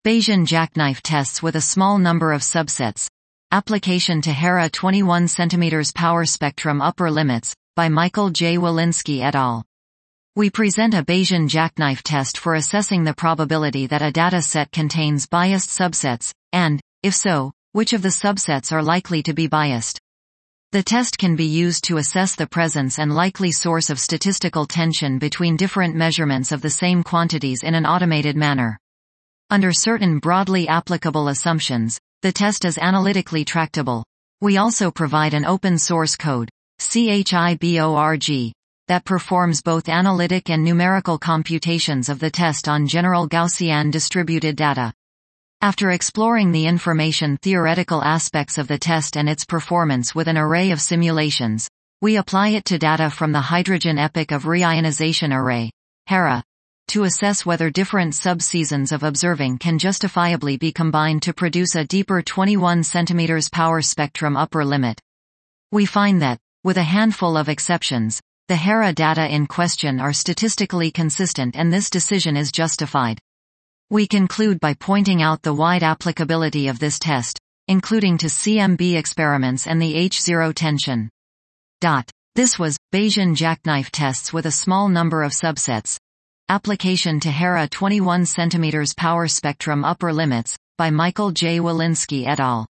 Bayesian jackknife tests with a small number of subsets. Application to Hera 21 cm power spectrum upper limits, by Michael J. Walensky et al. We present a Bayesian jackknife test for assessing the probability that a data set contains biased subsets, and, if so, which of the subsets are likely to be biased. The test can be used to assess the presence and likely source of statistical tension between different measurements of the same quantities in an automated manner. Under certain broadly applicable assumptions, the test is analytically tractable. We also provide an open source code, CHIBORG, that performs both analytic and numerical computations of the test on general Gaussian distributed data. After exploring the information theoretical aspects of the test and its performance with an array of simulations, we apply it to data from the hydrogen epoch of reionization array, HERA, to assess whether different sub-seasons of observing can justifiably be combined to produce a deeper 21 cm power spectrum upper limit. We find that, with a handful of exceptions, the HERA data in question are statistically consistent and this decision is justified. We conclude by pointing out the wide applicability of this test, including to CMB experiments and the H0 tension. This was Bayesian jackknife tests with a small number of subsets. Application to Hera 21 cm power spectrum upper limits, by Michael J. Walensky et al.